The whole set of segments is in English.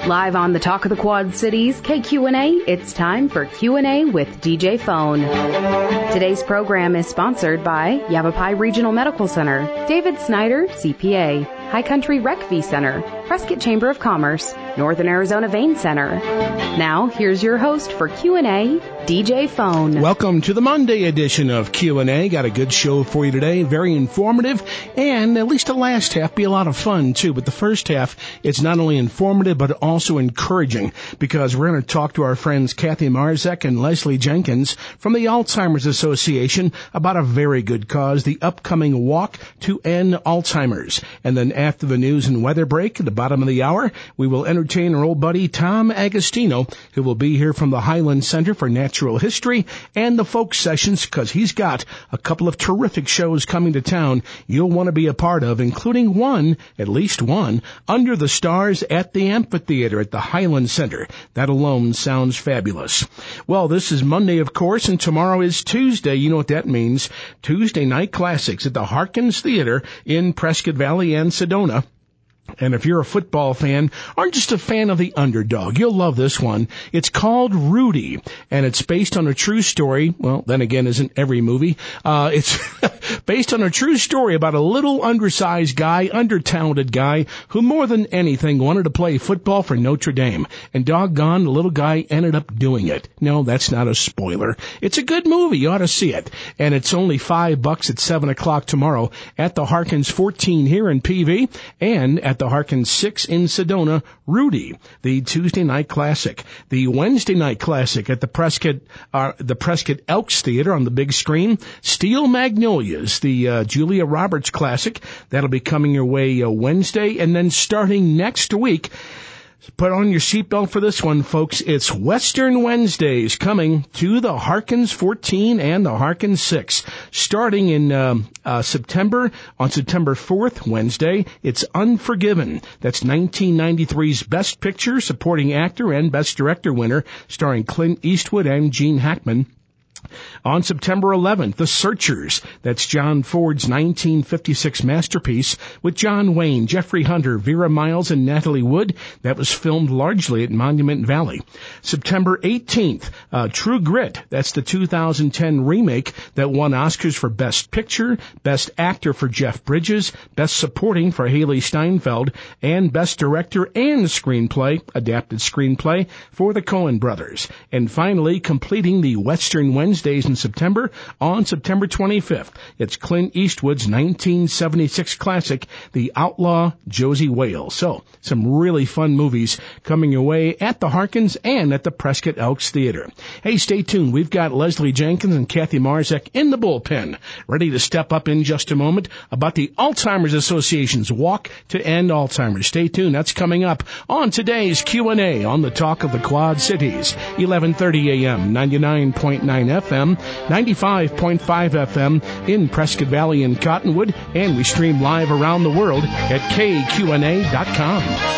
Live on the Talk of the Quad Cities, KQNA, it's time for Q&A with DJ Phone. Today's program is sponsored by Yavapai Regional Medical Center, David Snyder, CPA, High Country Rec V Center, Prescott Chamber of Commerce, Northern Arizona Vein Center. Now, here's your host for Q&A, DJ Phone. Welcome to the Monday edition of Q&A. Got a good show for you today, very informative, and at least the last half be a lot of fun, too. But the first half, it's not only informative, but also encouraging, because we're going to talk to our friends Kathy Marzek and Leslie Jenkins from the Alzheimer's Association about a very good cause, the upcoming Walk to End Alzheimer's. And then after the news and weather break, at the bottom of the hour, we will entertain our old buddy Tom Agostino, who will be here from the Highland Center for Natural History and the folk sessions, because he's got a couple of terrific shows coming to town you'll want to be a part of, including one, at least one, Under the Stars at the Amphitheater at the Highland Center. That alone sounds fabulous. Well, this is Monday, of course, and tomorrow is Tuesday. You know what that means. Tuesday Night Classics at the Harkins Theater in Prescott Valley and Sedona. And if you're a football fan, or just a fan of the underdog, you'll love this one. It's called Rudy, and it's based on a true story. Well, then again, isn't every movie? It's based on a true story about a little undersized guy, under-talented guy, who more than anything wanted to play football for Notre Dame. And doggone, the little guy ended up doing it. No, that's not a spoiler. It's a good movie. You ought to see it. And it's only $5 at 7 o'clock tomorrow at the Harkins 14 here in PV, and at the Harkins 6 in Sedona. Rudy, the Tuesday Night Classic. The Wednesday Night Classic at the Prescott Elks Theater on the big screen. Steel Magnolias, the Julia Roberts Classic. That'll be coming your way Wednesday. And then starting next week, put on your seatbelt for this one, folks. It's Western Wednesdays coming to the Harkins 14 and the Harkins 6. Starting in September, on September 4th, Wednesday, it's Unforgiven. That's 1993's Best Picture, Supporting Actor, and Best Director winner, starring Clint Eastwood and Gene Hackman. On September 11th, The Searchers. That's John Ford's 1956 masterpiece with John Wayne, Jeffrey Hunter, Vera Miles, and Natalie Wood. That was filmed largely at Monument Valley. September 18th, True Grit. That's the 2010 remake that won Oscars for Best Picture, Best Actor for Jeff Bridges, Best Supporting for Haley Steinfeld, and Best Director and Screenplay, adapted screenplay, for the Coen brothers. And finally, completing the Western Wednesdays in September, on September 25th, it's Clint Eastwood's 1976 classic, The Outlaw Josie Wales. So, some really fun movies coming your way at the Harkins and at the Prescott Elks Theater. Hey, stay tuned. We've got Leslie Jenkins and Kathy Marzek in the bullpen, ready to step up in just a moment about the Alzheimer's Association's Walk to End Alzheimer's. Stay tuned. That's coming up on today's Q&A on the Talk of the Quad Cities, 11:30 a.m., 99.9 FM, 95.5 FM in Prescott Valley and Cottonwood, and we stream live around the world at KQNA.com.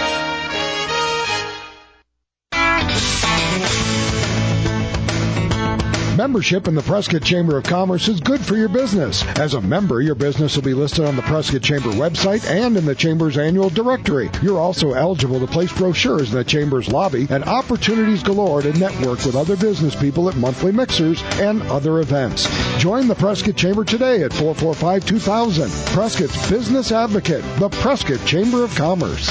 Membership in the Prescott Chamber of Commerce is good for your business. As a member, your business will be listed on the Prescott Chamber website and in the Chamber's annual directory. You're also eligible to place brochures in the Chamber's lobby and opportunities galore to network with other business people at monthly mixers and other events. Join the Prescott Chamber today at 445-2000. Prescott's Business Advocate, the Prescott Chamber of Commerce.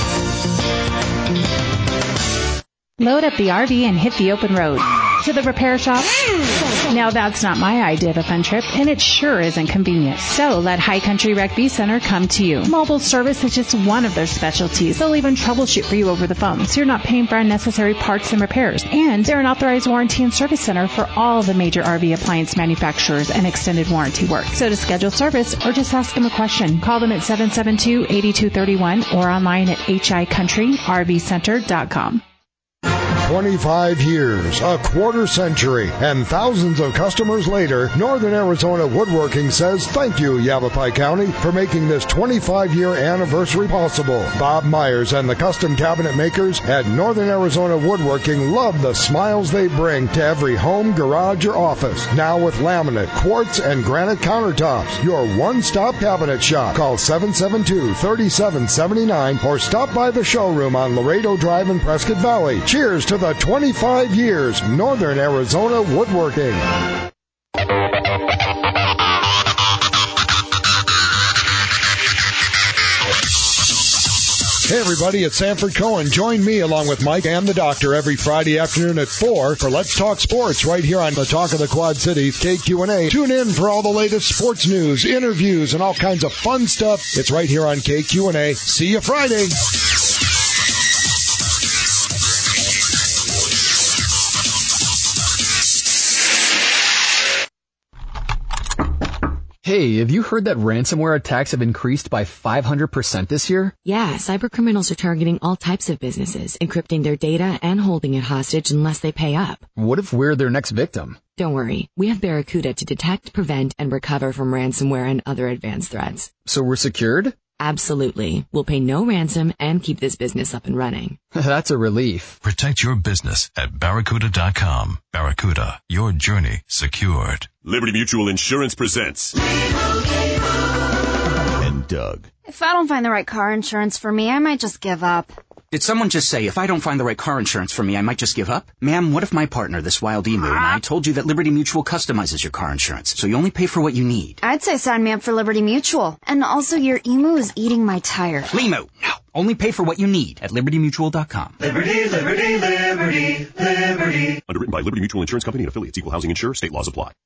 Load up the RV and hit the open road. To the repair shop? Now that's not my idea of a fun trip, and it sure isn't convenient. So let High Country Rec V Center come to you. Mobile service is just one of their specialties. They'll even troubleshoot for you over the phone, so you're not paying for unnecessary parts and repairs. And they're an authorized warranty and service center for all the major RV appliance manufacturers and extended warranty work. So to schedule service or just ask them a question, call them at 772-8231 or online at hicountry.rvcenter.com. 25 years, a quarter century, and thousands of customers later, Northern Arizona Woodworking says thank you, Yavapai County, for making this 25-year anniversary possible. Bob Myers and the custom cabinet makers at Northern Arizona Woodworking love the smiles they bring to every home, garage, or office. Now with laminate, quartz, and granite countertops, your one-stop cabinet shop. Call 772-3779 or stop by the showroom on Laredo Drive in Prescott Valley. Cheers to the 25 years, Northern Arizona Woodworking. Hey everybody, it's Sanford Cohen. Join me along with Mike and the Doctor every Friday afternoon at 4 for Let's Talk Sports right here on the Talk of the Quad Cities, KQNA. Tune in for all the latest sports news, interviews, and all kinds of fun stuff. It's right here on KQNA. See you Friday. Hey, have you heard that ransomware attacks have increased by 500% this year? Yeah, cybercriminals are targeting all types of businesses, encrypting their data and holding it hostage unless they pay up. What if we're their next victim? Don't worry, we have Barracuda to detect, prevent, and recover from ransomware and other advanced threats. So we're secured? Absolutely. We'll pay no ransom and keep this business up and running. That's a relief. Protect your business at Barracuda.com. Barracuda, your journey secured. Liberty Mutual Insurance presents. And Doug. If I don't find the right car insurance for me, I might just give up. Did someone just say, if I don't find the right car insurance for me, I might just give up? Ma'am, what if my partner, this wild emu, and I told you that Liberty Mutual customizes your car insurance, so you only pay for what you need? I'd say sign me up for Liberty Mutual. And also, your emu is eating my tire. Lemu, no. Only pay for what you need at LibertyMutual.com. Liberty, liberty, liberty, liberty. Underwritten by Liberty Mutual Insurance Company and affiliates. Equal housing insurer. State laws apply.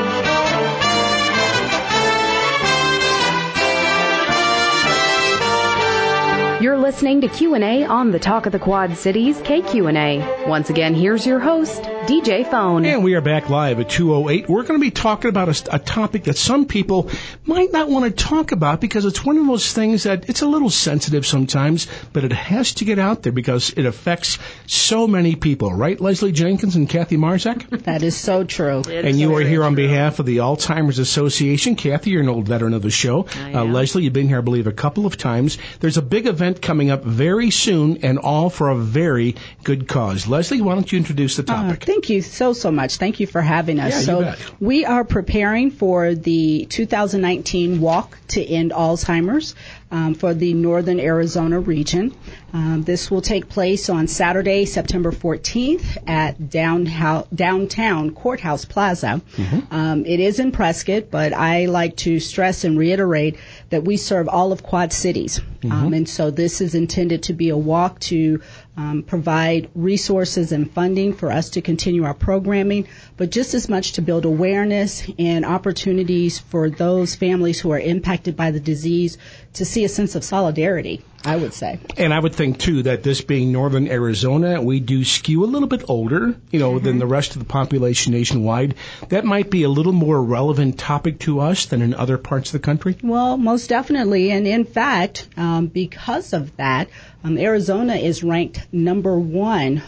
You're listening to Q&A on the Talk of the Quad Cities, KQNA. Once again, here's your host, DJ Phone. And we are back live at 2:08. We're going to be talking about a topic that some people might not want to talk about because it's one of those things that it's a little sensitive sometimes, but it has to get out there because it affects so many people. Right, Leslie Jenkins and Kathy Marzak? That is so true. And you are here on behalf of the Alzheimer's Association. Kathy, you're an old veteran of the show. Leslie, you've been here, I believe, a couple of times. There's a big event coming up very soon, and all for a very good cause. Leslie, why don't you introduce the topic? Thank you so much. Thank you for having us. Yeah, so you bet. We are preparing for the 2019 Walk to End Alzheimer's for the Northern Arizona region. This will take place on Saturday, September 14th at downtown Courthouse Plaza. Mm-hmm. It is in Prescott, but I like to stress and reiterate that we serve all of Quad Cities. Mm-hmm. And so this is intended to be a walk to provide resources and funding for us to continue our programming, but just as much to build awareness and opportunities for those families who are impacted by the disease to see a sense of solidarity, I would say. And I would think, too, that this being Northern Arizona, we do skew a little bit older, than the rest of the population nationwide. That might be a little more relevant topic to us than in other parts of the country? Well, most definitely. And in fact, because of that, Arizona is ranked number 1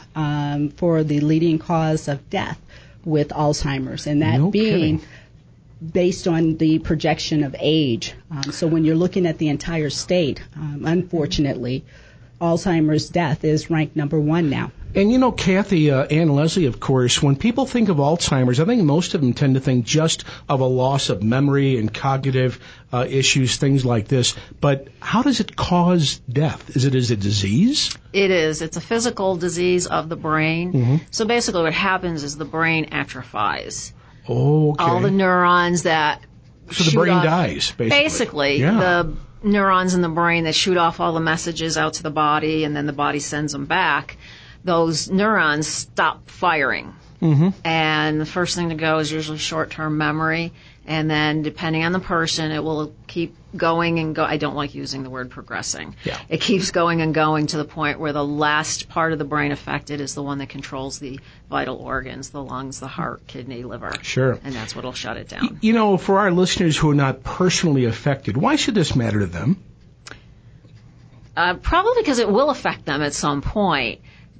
for the leading cause of death with Alzheimer's, and that being based on the projection of age. So when you're looking at the entire state, unfortunately, Alzheimer's death is ranked number 1 now. And Kathy and Leslie, of course, when people think of Alzheimer's, I think most of them tend to think just of a loss of memory and cognitive issues, things like this. But how does it cause death? Is it a disease? It is. It's a physical disease of the brain. Mm-hmm. So basically what happens is the brain atrophies. Oh, okay. All the neurons that So the brain dies, basically. Basically, the neurons in the brain that shoot off all the messages out to the body, and then the body sends them back. Those neurons stop firing. Mm-hmm. And the first thing to go is usually short-term memory. And then depending on the person, it will keep going and go. I don't like using the word progressing. Yeah. It keeps going and going to the point where the last part of the brain affected is the one that controls the vital organs, the lungs, the heart, kidney, liver. Sure. And that's what will shut it down. For our listeners who are not personally affected, why should this matter to them? Probably because it will affect them at some point.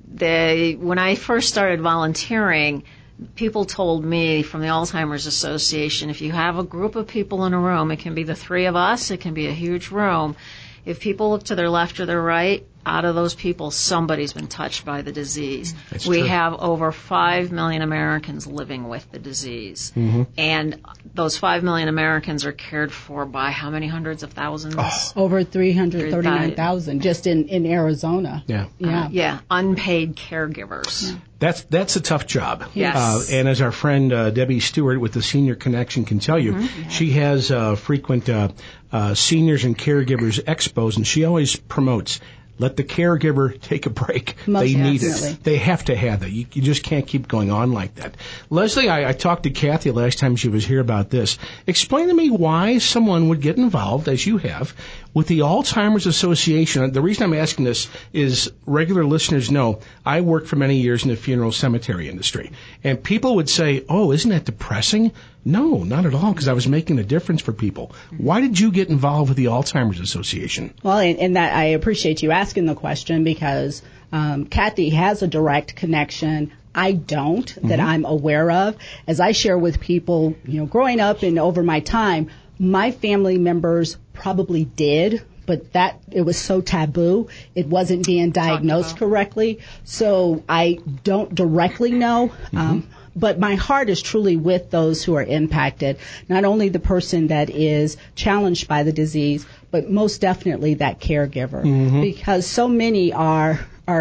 when I first started volunteering, people told me from the Alzheimer's Association, if you have a group of people in a room, it can be the three of us, it can be a huge room. If people look to their left or their right, out of those people, somebody's been touched by the disease. We have over 5 million Americans living with the disease. And those 5 million Americans are cared for by how many hundreds of thousands? Over 339,000 just in Arizona. Yeah. Unpaid caregivers. That's a tough job. Yes. And as our friend Debbie Stewart with the Senior Connection can tell you, she has frequent seniors and caregivers expos, and she always promotes, let the caregiver take a break. They need it. They have to have it. You just can't keep going on like that. Leslie, I talked to Kathy last time she was here about this. Explain to me why someone would get involved, as you have, with the Alzheimer's Association. The reason I'm asking this is regular listeners know I worked for many years in the funeral cemetery industry. And people would say, oh, isn't that depressing? No, not at all, because I was making a difference for people. Why did you get involved with the Alzheimer's Association? Well, and that I appreciate you asking the question, because Kathy has a direct connection. I don't, that I'm aware of. As I share with people, growing up and over my time, my family members probably did, but it was so taboo. It wasn't being diagnosed correctly. So I don't directly know. But my heart is truly with those who are impacted, not only the person that is challenged by the disease, but most definitely that caregiver, because so many are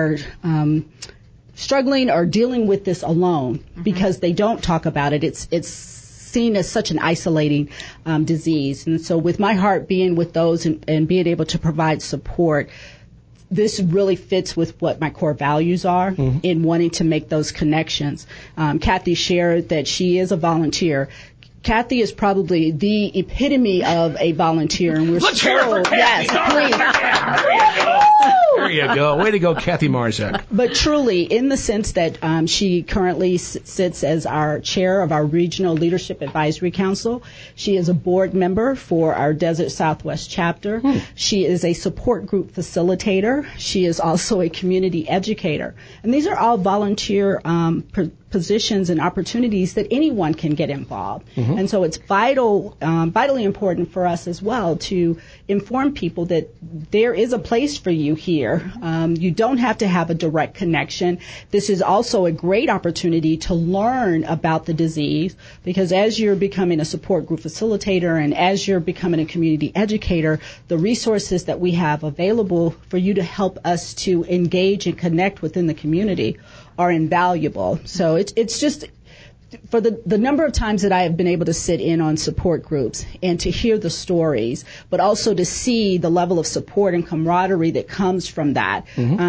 struggling or dealing with this alone because they don't talk about it. It's seen as such an isolating disease. And so with my heart being with those and being able to provide support, this really fits with what my core values are in wanting to make those connections. Kathy shared that she is a volunteer. Kathy is probably the epitome of a volunteer, and we're Let's hear it for Kathy. Yes, please. There you go. Way to go, Kathy Marzak. But truly, in the sense that she currently sits as our chair of our Regional Leadership Advisory Council. She is a board member for our Desert Southwest chapter. She is a support group facilitator. She is also a community educator. And these are all volunteer positions and opportunities that anyone can get involved. And so it's vitally important for us as well to inform people that there is a place for you here. You don't have to have a direct connection. This is also a great opportunity to learn about the disease, because as you're becoming a support group facilitator and as you're becoming a community educator, the resources that we have available for you to help us to engage and connect within the community are invaluable. So it's just, for the number of times that I have been able to sit in on support groups and to hear the stories, but also to see the level of support and camaraderie that comes from that,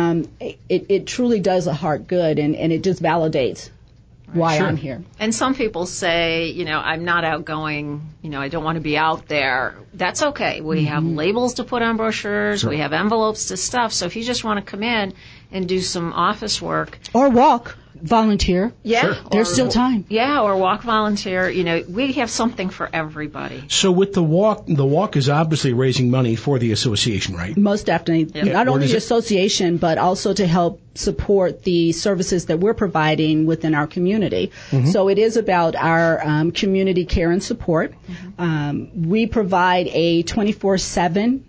it truly does a heart good, and it just validates why I'm here. And some people say, I'm not outgoing, I don't want to be out there. That's okay. We have labels to put on brochures. We have envelopes to stuff. So if you just want to come in and do some office work. Or walk, volunteer. Yeah. There's still time. Yeah, or walk, volunteer. We have something for everybody. So with the walk is obviously raising money for the association, right? Most definitely. Not only the association, but also to help support the services that we're providing within our community. So it is about our community care and support. We provide a 24/7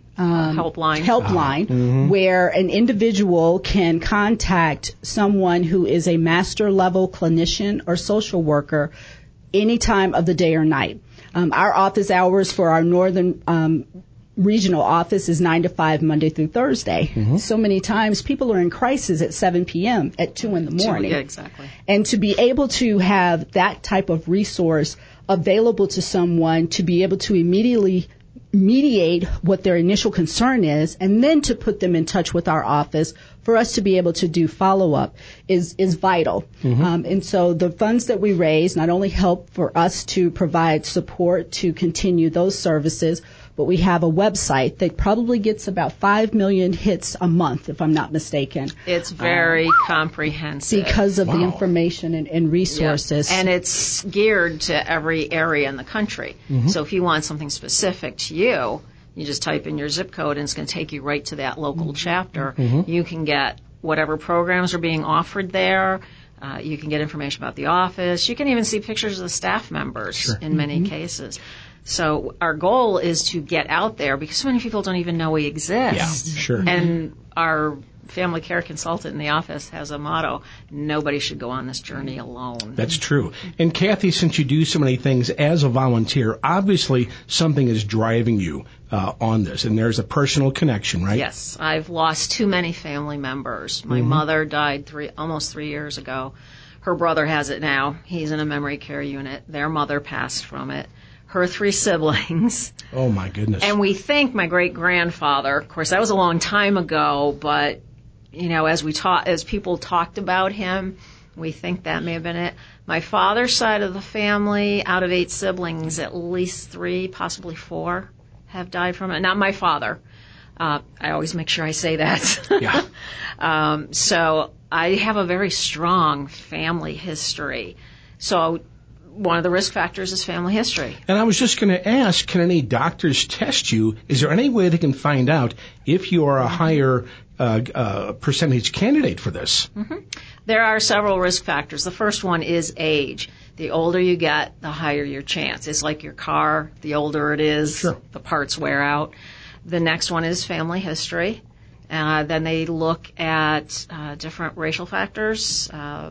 helpline where an individual can contact someone who is a master level clinician or social worker any time of the day or night. Our office hours for our northern regional office is 9 to 5 Monday through Thursday. So many times people are in crisis at 7 p.m. at 2 in the morning. Yeah, exactly. And to be able to have that type of resource available to someone to be able to immediately mediate what their initial concern is, and then to put them in touch with our office for us to be able to do follow-up is vital. And so the funds that we raise not only help for us to provide support to continue those services, but we have a website that probably gets about 5 million hits a month, if I'm not mistaken. It's very comprehensive. Because of the information and resources. Yep. And it's geared to every area in the country. So if you want something specific to you, you just type in your zip code and it's going to take you right to that local chapter. You can get whatever programs are being offered there. You can get information about the office. You can even see pictures of the staff members in many cases. So our goal is to get out there because so many people don't even know we exist. Yeah, sure. And our family care consultant in the office has a motto: nobody should go on this journey alone. That's true. And Kathy, since you do so many things as a volunteer, obviously something is driving you on this, and there's a personal connection, right? Yes. I've lost too many family members. My mother died almost 3 years ago. Her brother has it now. He's in a memory care unit. Their mother passed from it. Her 3 siblings. Oh, my goodness. And we think my great-grandfather, of course, that was a long time ago, but, you know, as people talked about him, we think that may have been it. My father's side of the family, out of 8 siblings, at least 3, possibly 4, have died from it. Not my father. I always make sure I say that. Yeah. So I have a very strong family history. So one of the risk factors is family history. And I was just going to ask, can any doctors test you? Is there any way they can find out if you are a higher percentage candidate for this? There are several risk factors. The first one is age. The older you get, the higher your chance. It's like your car. The older it is, the parts wear out. The next one is family history. Then they look at different racial factors.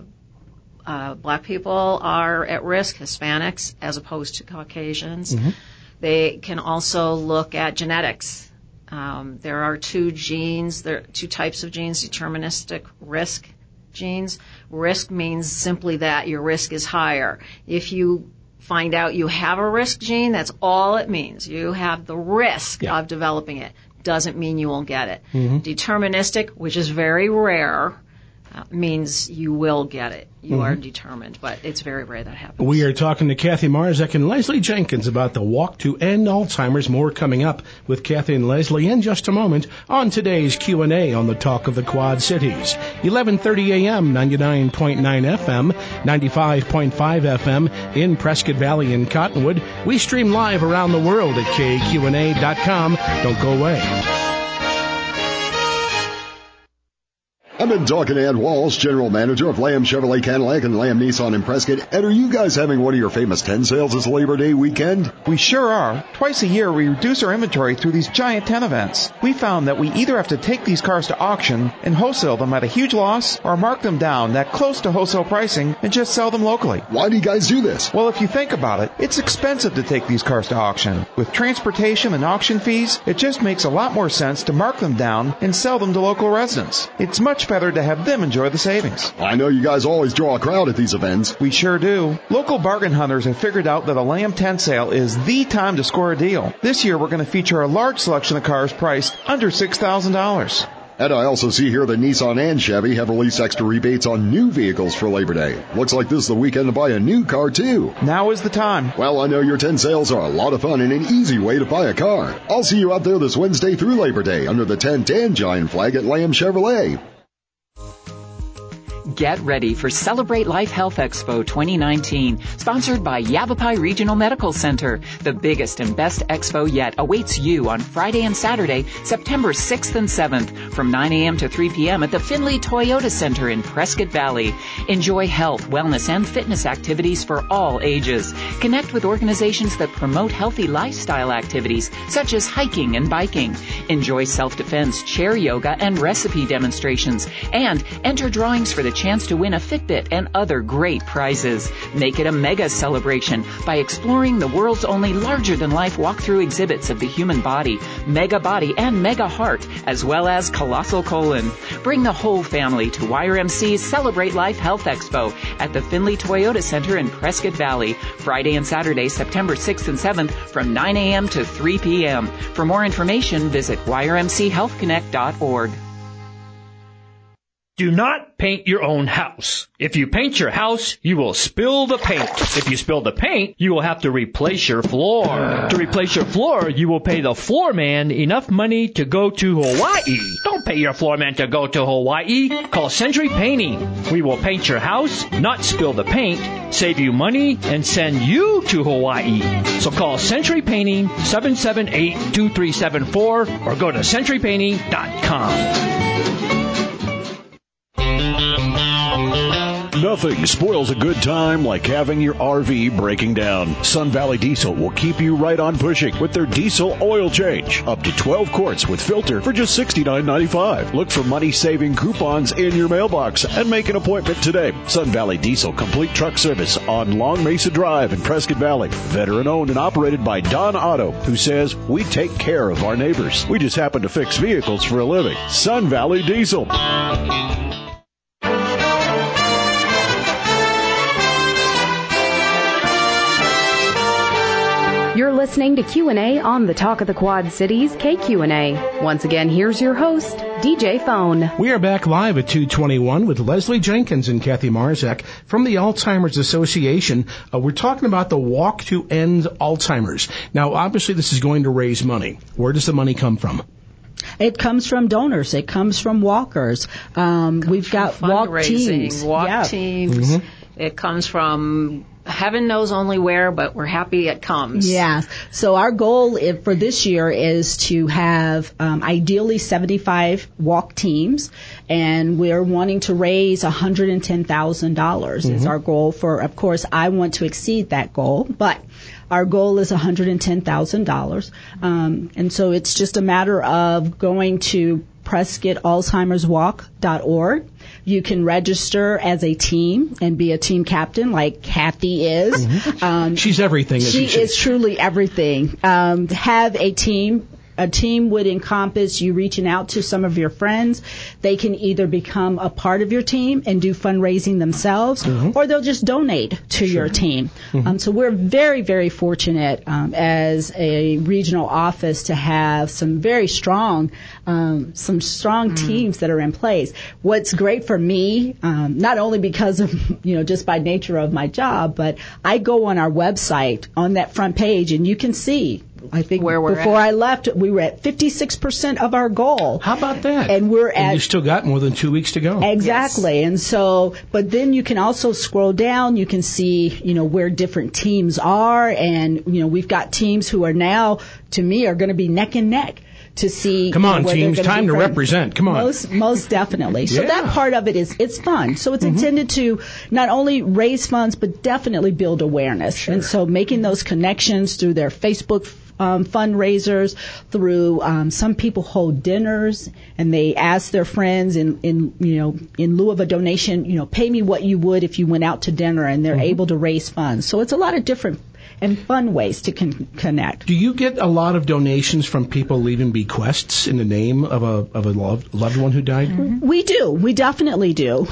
Black people are at risk, Hispanics, as opposed to Caucasians. They can also look at genetics. There are 2 types of genes, deterministic risk genes. Risk means simply that your risk is higher. If you find out you have a risk gene, that's all it means. You have the risk of developing it. Doesn't mean you won't get it. Deterministic, which is very rare, means you will get it. You are determined, but it's very rare that happens. We are talking to Kathy Marzek and Leslie Jenkins about the Walk to End Alzheimer's. More coming up with Kathy and Leslie in just a moment on today's Q&A on the Talk of the Quad Cities. 11:30 a.m., 99.9 FM, 95.5 FM in Prescott Valley and Cottonwood. We stream live around the world at KQNA.com. Don't go away. I've been talking to Ed Walsh, General Manager of Lamb Chevrolet Cadillac and Lamb Nissan in Prescott. Ed, are you guys having one of your famous 10 sales this Labor Day weekend? We sure are. Twice a year, we reduce our inventory through these giant 10 events. We found that we either have to take these cars to auction and wholesale them at a huge loss or mark them down that close to wholesale pricing and just sell them locally. Why do you guys do this? Well, if you think about it, it's expensive to take these cars to auction. With transportation and auction fees, it just makes a lot more sense to mark them down and sell them to local residents. It's much better to have them enjoy the savings. I know you guys always draw a crowd at these events. We sure do. Local bargain hunters have figured out that a Lamb 10 sale is the time to score a deal. This year we're going to feature a large selection of cars priced under $6,000. And I also see here that Nissan and Chevy have released extra rebates on new vehicles for Labor Day. Looks like this is the weekend to buy a new car, too. Now is the time. Well, I know your 10 sales are a lot of fun and an easy way to buy a car. I'll see you out there this Wednesday through Labor Day under the 1010 giant flag at Lamb Chevrolet. Get ready for Celebrate Life Health Expo 2019, sponsored by Yavapai Regional Medical Center. The biggest and best expo yet awaits you on Friday and Saturday, September 6th and 7th, from 9 a.m. to 3 p.m. at the Findlay Toyota Center in Prescott Valley. Enjoy health, wellness, and fitness activities for all ages. Connect with organizations that promote healthy lifestyle activities, such as hiking and biking. Enjoy self-defense, chair yoga, and recipe demonstrations. And enter drawings for the chance to win a Fitbit and other great prizes. Make it a mega celebration by exploring the world's only larger-than-life walkthrough exhibits of the human body, mega body, and mega heart, as well as colossal colon. Bring the whole family to YRMC's Celebrate Life Health Expo at the Findlay Toyota Center in Prescott Valley, Friday and Saturday, September 6th and 7th, from 9 a.m. to 3 p.m. For more information, visit yrmchealthconnect.org. Do not paint your own house. If you paint your house, you will spill the paint. If you spill the paint, you will have to replace your floor. To replace your floor, you will pay the floor man enough money to go to Hawaii. Don't pay your floor man to go to Hawaii. Call Century Painting. We will paint your house, not spill the paint, save you money, and send you to Hawaii. So call Century Painting 778-2374 or go to centurypainting.com. Nothing spoils a good time like having your RV breaking down. Sun Valley Diesel will keep you right on pushing with their diesel oil change. Up to 12 quarts with filter for just $69.95. Look for money-saving coupons in your mailbox and make an appointment today. Sun Valley Diesel Complete Truck Service on Long Mesa Drive in Prescott Valley. Veteran-owned and operated by Don Otto, who says, we take care of our neighbors. We just happen to fix vehicles for a living. Sun Valley Diesel. You're listening to Q&A on the Talk of the Quad Cities, KQNA. Once again, here's your host, DJ Phone. We are back live at 2:21 with Leslie Jenkins and Kathy Marzak from the Alzheimer's Association. We're talking about the Walk to End Alzheimer's. Now, obviously, this is going to raise money. Where does the money come from? It comes from donors. It comes from walkers. We've got walk teams. Teams. Mm-hmm. It comes from heaven knows only where, but we're happy it comes. Yeah. So our goal for this year is to have ideally 75 walk teams, and we're wanting to raise $110,000 is our goal for, of course, I want to exceed that goal, but our goal is $110,000. And so it's just a matter of going to PrescottAlzheimersWalk.org. You can register as a team and be a team captain like Kathy is. Mm-hmm. She's everything. She is truly everything. Have a team. A team would encompass you reaching out to some of your friends. They can either become a part of your team and do fundraising themselves, or they'll just donate to your team. So we're very, very fortunate as a regional office to have some very strong, teams that are in place. What's great for me, not only because of, just by nature of my job, but I go on our website on that front page and you can see, I think before I left, we were at 56% of our goal. How about that? And you still got more than 2 weeks to go. Exactly. Yes. And so, but then you can also scroll down. You can see, where different teams are. And, we've got teams who are now, to me, are going to be neck and neck to see. Come on, teams. Time to represent. Come on. Most definitely. So that part of it it's fun. So it's intended to not only raise funds, but definitely build awareness. Sure. And so making those connections through their Facebook fundraisers, through some people hold dinners and they ask their friends in lieu of a donation, pay me what you would if you went out to dinner, and they're able to raise funds. So it's a lot of different and fun ways to connect. Do you get a lot of donations from people leaving bequests in the name of a loved one who died? We do. We definitely do.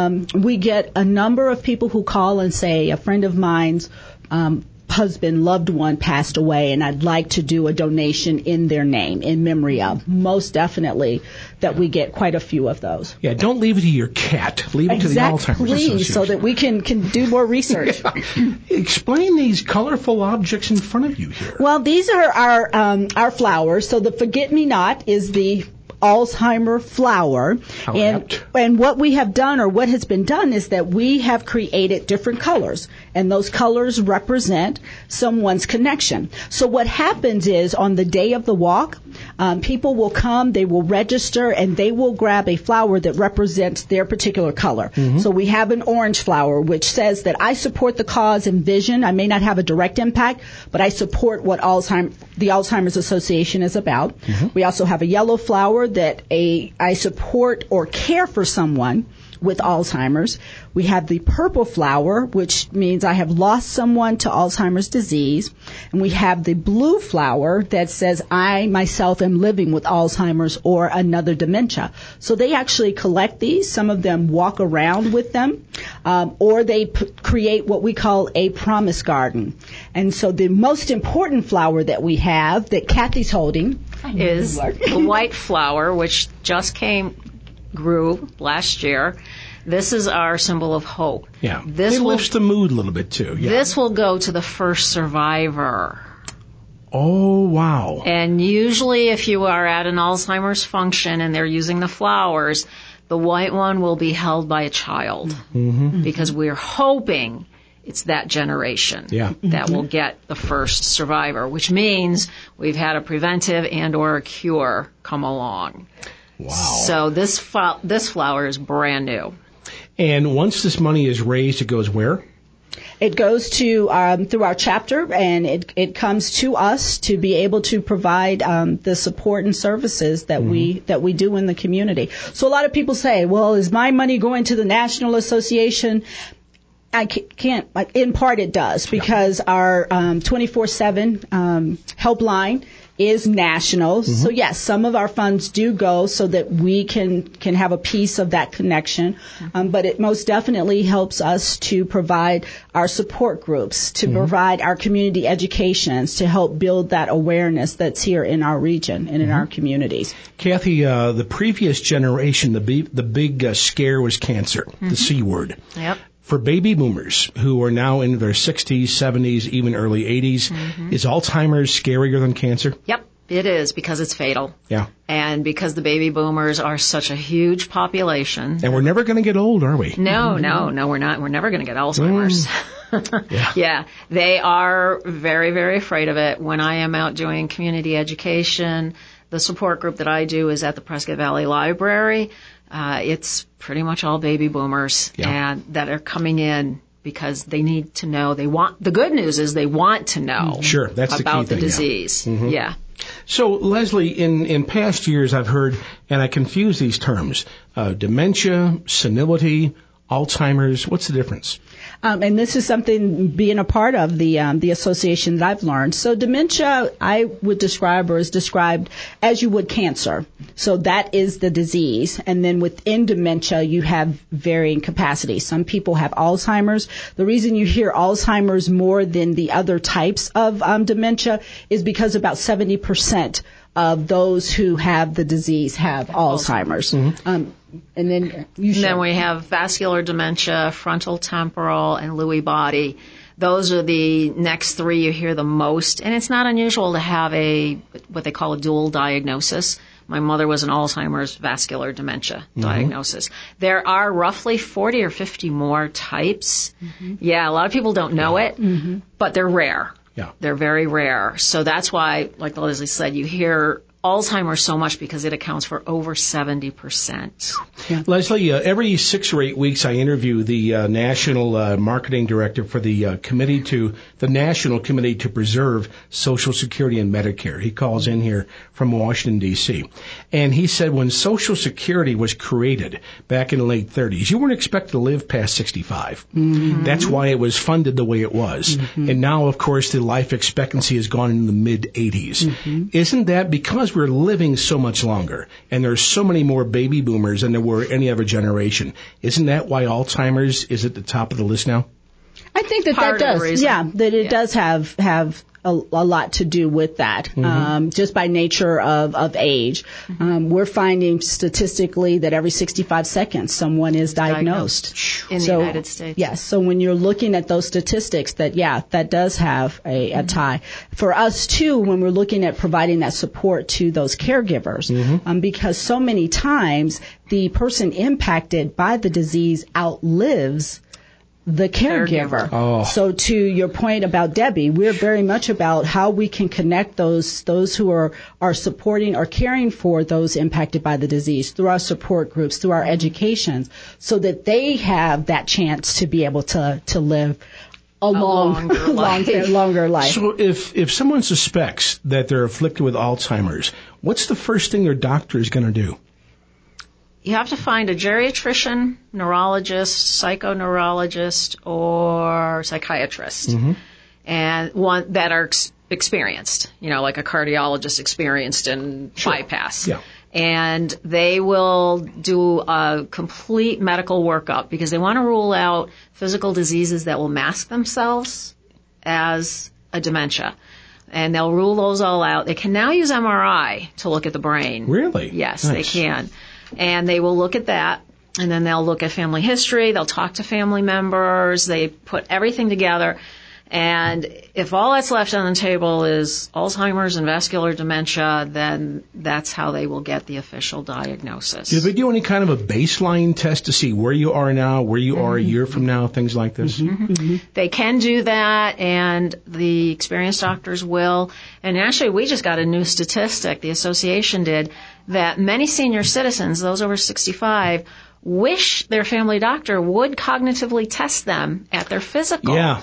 We get a number of people who call and say, a friend of mine's husband, loved one passed away, and I'd like to do a donation in their name, in memory of. Most definitely that we get quite a few of those. Yeah, don't leave it to your cat. Leave it to the Alzheimer's Association. So that we can do more research. Explain these colorful objects in front of you here. Well, these are our flowers. So the Forget-Me-Not is the Alzheimer flower. And what we have done, or what has been done, is that we have created different colors, and those colors represent someone's connection. So what happens is, on the day of the walk, people will come, they will register, and they will grab a flower that represents their particular color. So we have an orange flower, which says that I support the cause and vision. I may not have a direct impact, but I support what the Alzheimer's Association is about. We also have a yellow flower that I support or care for someone with Alzheimer's. We have the purple flower, which means I have lost someone to Alzheimer's disease. And we have the blue flower that says I myself am living with Alzheimer's or another dementia. So they actually collect these. Some of them walk around with them, or they create what we call a promise garden. And so the most important flower that we have that Kathy's holding is the white flower, which just grew last year. This is our symbol of hope. Yeah. It lifts the mood a little bit too. Yeah. This will go to the first survivor. Oh, wow. And usually if you are at an Alzheimer's function and they're using the flowers, the white one will be held by a child. Because we're hoping it's that generation that will get the first survivor, which means we've had a preventive and or a cure come along. Wow. So this flower is brand new. And once this money is raised, it goes where? It goes to through our chapter, and it comes to us to be able to provide the support and services that we do in the community. So a lot of people say, "Well, is my money going to the National Association?" I can't. In part, it does, because our 24/7 helpline is national. So yes, some of our funds do go so that we can have a piece of that connection. But it most definitely helps us to provide our support groups, to provide our community educations, to help build that awareness that's here in our region and in our communities. Kathy, the previous generation, the big scare was cancer, the C word. Yep. For baby boomers who are now in their 60s, 70s, even early 80s, is Alzheimer's scarier than cancer? Yep, it is, because it's fatal. Yeah. And because the baby boomers are such a huge population. And we're never going to get old, are we? No, we're not. We're never going to get Alzheimer's. Yeah, they are very, very afraid of it. When I am out doing community education, the support group that I do is at the Prescott Valley Library. It's pretty much all baby boomers and that are coming in because they need to know. The good news is they want to know that's about the the disease. Yeah. So, Leslie, in past years I've heard, and I confuse these terms, dementia, senility, Alzheimer's. What's the difference? And this is something being a part of the association that I've learned. So dementia, I would describe, or is described as you would cancer. So that is the disease. And then within dementia, you have varying capacities. Some people have Alzheimer's. The reason you hear Alzheimer's more than the other types of dementia is because about 70% of those who have the disease have Alzheimer's. And then we have vascular dementia, frontal temporal, and Lewy body. Those are the next three you hear the most. And it's not unusual to have what they call a dual diagnosis. My mother was an Alzheimer's vascular dementia diagnosis. There are roughly 40 or 50 more types. Yeah, a lot of people don't know it, but they're rare. Yeah. They're very rare. So that's why, like Leslie said, you hear Alzheimer's so much because it accounts for over 70%. Yeah. Leslie, every 6 or 8 weeks I interview the national marketing director for the National Committee to Preserve Social Security and Medicare. He calls in here from Washington, D.C. And he said when Social Security was created back in the late 30s, you weren't expected to live past 65. That's why it was funded the way it was. And now, of course, the life expectancy has gone into the mid-80s. Isn't that because we're living so much longer and there's so many more baby boomers than there were any other generation? Isn't that why Alzheimer's is at the top of the list now? I think that does. Yeah, that it does have a lot to do with that, just by nature of age. We're finding statistically that every 65 seconds someone is diagnosed. In the United States. Yes. So when you're looking at those statistics, that does have a tie. For us, too, when we're looking at providing that support to those caregivers, because so many times the person impacted by the disease outlives the caregiver. So to your point about Debbie, we're very much about how we can connect those who are supporting or caring for those impacted by the disease through our support groups, through our educations, so that they have that chance to be able to live a longer life. So if someone suspects that they're afflicted with Alzheimer's, what's the first thing their doctor is going to do? You have to find a geriatrician, neurologist, psychoneurologist, or psychiatrist, and one that are experienced, like a cardiologist experienced in bypass. Yeah. And they will do a complete medical workup because they want to rule out physical diseases that will mask themselves as a dementia. And they'll rule those all out. They can now use MRI to look at the brain. Really? Yes, nice. They can. And they will look at that, and then they'll look at family history. They'll talk to family members. They put everything together. And if all that's left on the table is Alzheimer's and vascular dementia, then that's how they will get the official diagnosis. Do they do any kind of a baseline test to see where you are now, where you are a year from now, things like this? They can do that, and the experienced doctors will. And actually, we just got a new statistic, the association did, that many senior citizens, those over 65, wish their family doctor would cognitively test them at their physical. Yeah.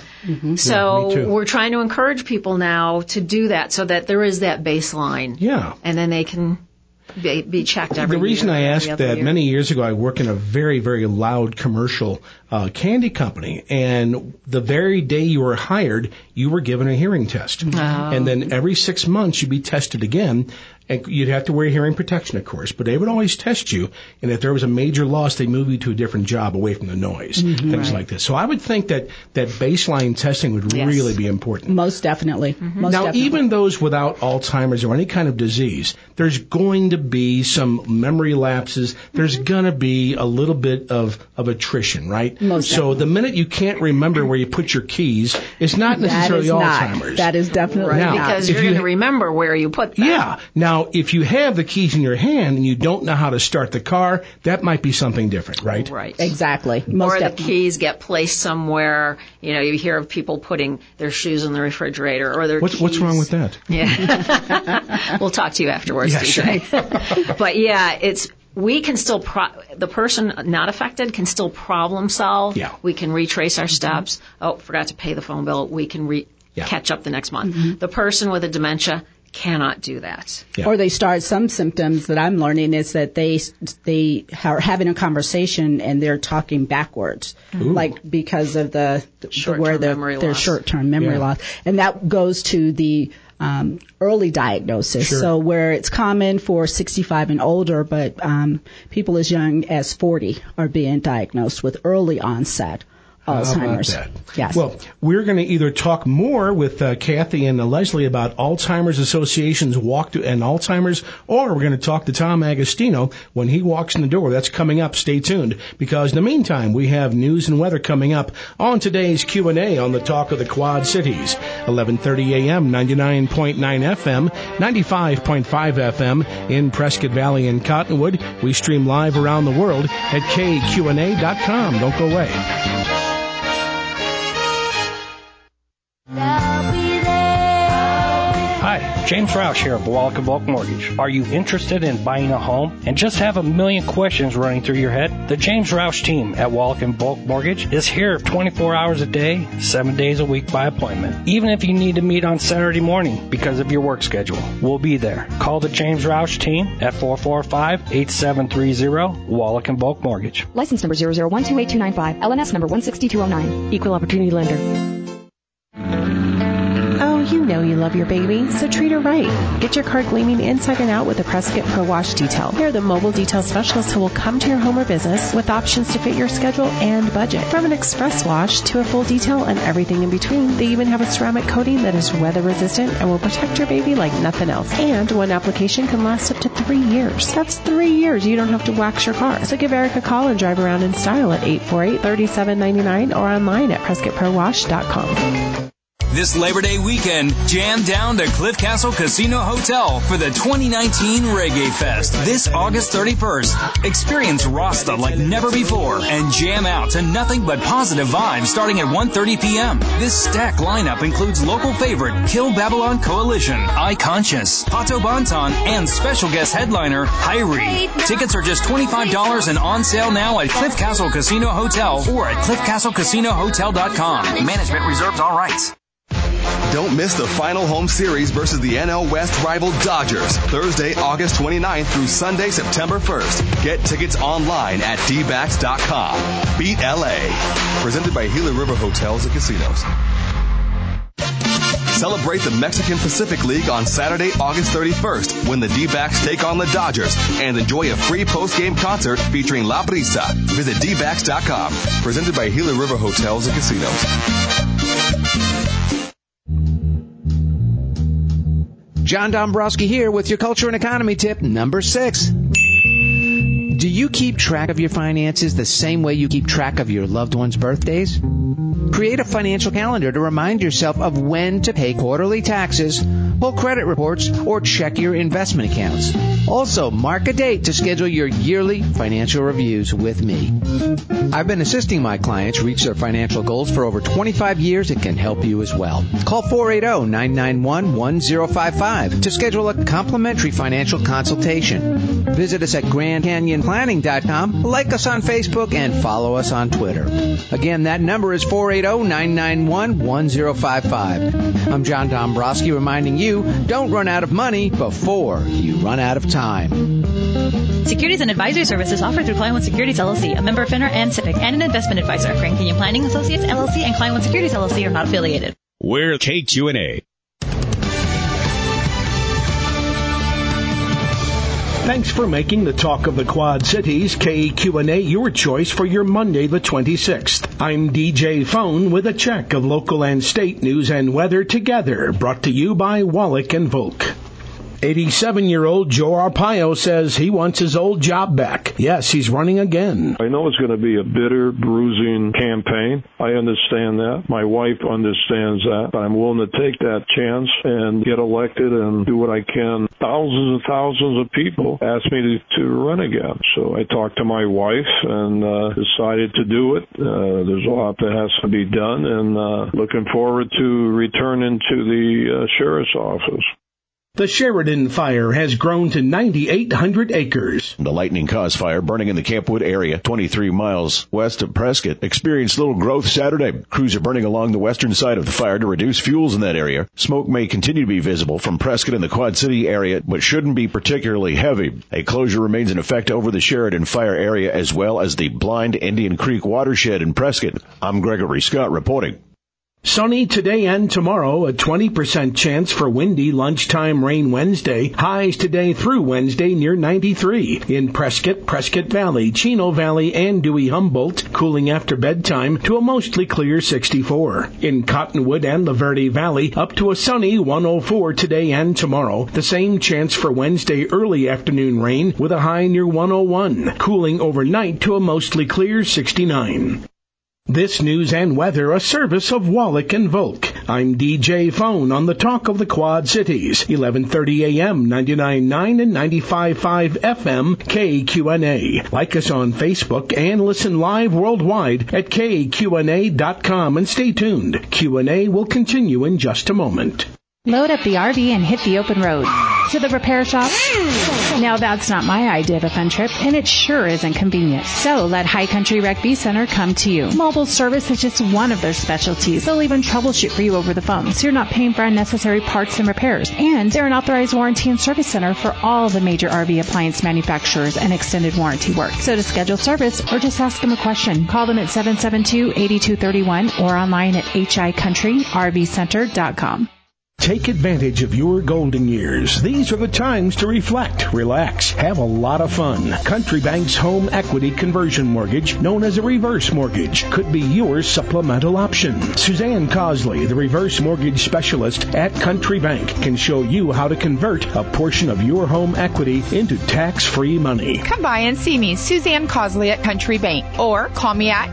So we're trying to encourage people now to do that so that there is that baseline. Yeah. And then they can be checked every year. The reason I asked that, many years ago I worked in a very, very loud commercial candy company, and the very day you were hired, you were given a hearing test. Oh. And then every 6 months you'd be tested again. And you'd have to wear hearing protection, of course, but they would always test you, and if there was a major loss, they'd move you to a different job away from the noise, things like this. So I would think that baseline testing would really be important. Most definitely. Even those without Alzheimer's or any kind of disease, there's going to be some memory lapses. There's going to be a little bit of attrition, right? So the minute you can't remember where you put your keys, it's not necessarily Alzheimer's. That is definitely not. Because you're going to remember where you put them. Yeah. Now, if you have the keys in your hand and you don't know how to start the car, that might be something different, right? Right. Exactly. The keys get placed somewhere. You know, you hear of people putting their shoes in the refrigerator or their keys. What's wrong with that? Yeah. We'll talk to you afterwards, DJ. Sure. But yeah, we can still, the person not affected can still problem solve. Yeah. We can retrace our steps. Oh, forgot to pay the phone bill. We can catch up the next month. The person with a dementia cannot do that. Yeah. Or they start, some symptoms that I'm learning is that they are having a conversation and they're talking backwards, like because of their short-term memory loss. And that goes to the early diagnosis. Sure. So where it's common for 65 and older, but people as young as 40 are being diagnosed with early onset Alzheimer's. How about that? Yes. Well, we're going to either talk more with Kathy and Leslie about Alzheimer's Association's Walk to End Alzheimer's, or we're going to talk to Tom Agostino when he walks in the door. That's coming up. Stay tuned, because in the meantime, we have news and weather coming up on today's Q&A on the Talk of the Quad Cities. 11:30 a.m., 99.9 FM, 95.5 FM in Prescott Valley and Cottonwood. We stream live around the world at kqna.com. Don't go away. Hi, James Roush here of Wallach & Bulk Mortgage. Are you interested in buying a home and just have a million questions running through your head? The James Roush team at Wallach & Bulk Mortgage is here 24 hours a day, 7 days a week by appointment. Even if you need to meet on Saturday morning because of your work schedule, we'll be there. Call the James Roush team at 445-8730, Wallach & Bulk Mortgage. License number 0012825, LNS number 16209. Equal Opportunity Lender. You know you love your baby, so treat her right. Get your car gleaming inside and out with the Prescott Pro Wash Detail. They're the mobile detail specialists who will come to your home or business with options to fit your schedule and budget. From an express wash to a full detail and everything in between, they even have a ceramic coating that is weather resistant and will protect your baby like nothing else. And one application can last up to 3 years. That's 3 years you don't have to wax your car. So give Eric a call and drive around in style at 848-3799 or online at PrescottProWash.com. This Labor Day weekend, jam down to Cliff Castle Casino Hotel for the 2019 Reggae Fest this August 31st. Experience Rasta like never before and jam out to nothing but positive vibes starting at 1:30 p.m. This stacked lineup includes local favorite Kill Babylon Coalition, I Conscious, Pato Banton, and special guest headliner Hyrie. Tickets are just $25 and on sale now at Cliff Castle Casino Hotel or at cliffcastlecasinohotel.com. Management reserves all rights. Don't miss the final home series versus the NL West rival Dodgers, Thursday, August 29th through Sunday, September 1st. Get tickets online at dbacks.com. Beat LA. Presented by Gila River Hotels and Casinos. Celebrate the Mexican Pacific League on Saturday, August 31st when the D-backs take on the Dodgers and enjoy a free post-game concert featuring La Brisa. Visit dbacks.com. Presented by Gila River Hotels and Casinos. John Dombrowski here with your culture and economy tip number 6. Do you keep track of your finances the same way you keep track of your loved ones' birthdays? Create a financial calendar to remind yourself of when to pay quarterly taxes, pull credit reports, or check your investment accounts. Also, mark a date to schedule your yearly financial reviews with me. I've been assisting my clients reach their financial goals for over 25 years and can help you as well. Call 480-991-1055 to schedule a complimentary financial consultation. Visit us at GrandCanyonPlanning.com, like us on Facebook, and follow us on Twitter. Again, that number is 480-991-1055. I'm John Dombrowski reminding you, don't run out of money before you run out of time. Securities and advisory services offered through Client One Securities LLC, a member of FINRA and SIPC, and an investment advisor. Grand Canyon Planning Associates LLC and Client One Securities LLC are not affiliated. We're KQNA. Thanks for making the Talk of the Quad Cities, KQNA, your choice for your Monday the 26th. I'm DJ Phone with a check of local and state news and weather together, brought to you by Wallach and Volk. 87-year-old Joe Arpaio says he wants his old job back. Yes, he's running again. I know it's going to be a bitter, bruising campaign. I understand that. My wife understands that. I'm willing to take that chance and get elected and do what I can. Thousands and thousands of people asked me to run again. So I talked to my wife and decided to do it. There's a lot that has to be done, and looking forward to returning to the sheriff's office. The Sheridan fire has grown to 9,800 acres. The lightning-caused fire burning in the Campwood area, 23 miles west of Prescott, experienced little growth Saturday. Crews are burning along the western side of the fire to reduce fuels in that area. Smoke may continue to be visible from Prescott and the Quad City area, but shouldn't be particularly heavy. A closure remains in effect over the Sheridan fire area as well as the Blind Indian Creek watershed in Prescott. I'm Gregory Scott reporting. Sunny today and tomorrow, a 20% chance for windy lunchtime rain Wednesday. Highs today through Wednesday near 93. In Prescott, Prescott Valley, Chino Valley, and Dewey-Humboldt, cooling after bedtime to a mostly clear 64. In Cottonwood and La Verde Valley, up to a sunny 104 today and tomorrow. The same chance for Wednesday early afternoon rain with a high near 101. Cooling overnight to a mostly clear 69. This news and weather, a service of Wallach and Volk. I'm DJ Phone on the Talk of the Quad Cities, 11:30 a.m., 99.9 and 95.5 FM, KQNA. Like us on Facebook and listen live worldwide at KQNA.com, and stay tuned. Q&A will continue in just a moment. Load up the RV and hit the open road. To the repair shop? Now that's not my idea of a fun trip, and it sure isn't convenient. So let High Country Rec V Center come to you. Mobile service is just one of their specialties. They'll even troubleshoot for you over the phone, so you're not paying for unnecessary parts and repairs. And they're an authorized warranty and service center for all the major RV appliance manufacturers and extended warranty work. So to schedule service or just ask them a question, call them at 772-8231 or online at hicountryrvcenter.com. Take advantage of your golden years. These are the times to reflect, relax, have a lot of fun. Country Bank's home equity conversion mortgage, known as a reverse mortgage, could be your supplemental option. Suzanne Cosley, the reverse mortgage specialist at Country Bank, can show you how to convert a portion of your home equity into tax-free money. Come by and see me, Suzanne Cosley at Country Bank, or call me at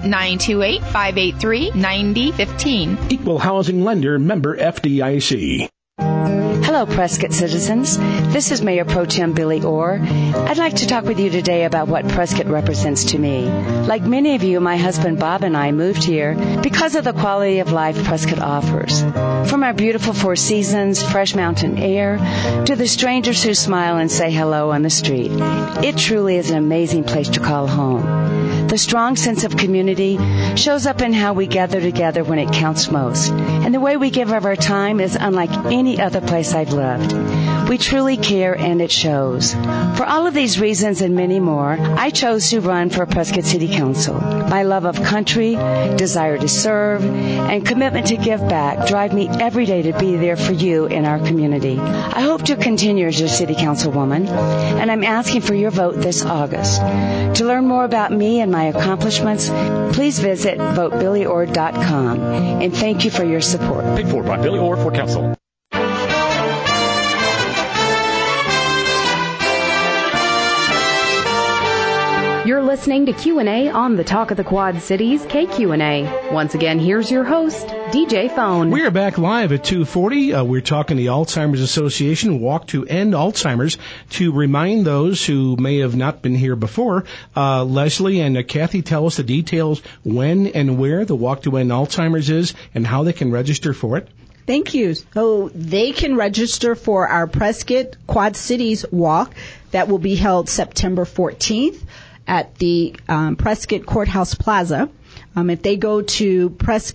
928-583-9015. Equal housing lender, member FDIC. Hello, Prescott citizens. This is Mayor Pro Tem Billy Orr. I'd like to talk with you today about what Prescott represents to me. Like many of you, my husband Bob and I moved here because of the quality of life Prescott offers. From our beautiful Four Seasons, fresh mountain air, to the strangers who smile and say hello on the street, it truly is an amazing place to call home. The strong sense of community shows up in how we gather together when it counts most. And the way we give of our time is unlike any other place I've lived. We truly care, and it shows. For all of these reasons and many more, I chose to run for Prescott City Council. My love of country, desire to serve, and commitment to give back drive me every day to be there for you in our community. I hope to continue as your City Councilwoman, and I'm asking for your vote this August. To learn more about me and my accomplishments, please visit VoteBillyOrr.com, and thank you for your support. Paid for by Billy Orr for Council. You're listening to Q&A on the Talk of the Quad Cities, KQNA. Once again, here's your host, DJ Phone. We are back live at 2:40. We're talking the Alzheimer's Association Walk to End Alzheimer's. To remind those who may have not been here before, Leslie and Kathy tell us the details when and where the Walk to End Alzheimer's is and how they can register for it. Thank you. So they can register for our Prescott Quad Cities Walk that will be held September 14th at the Prescott Courthouse Plaza. If they go to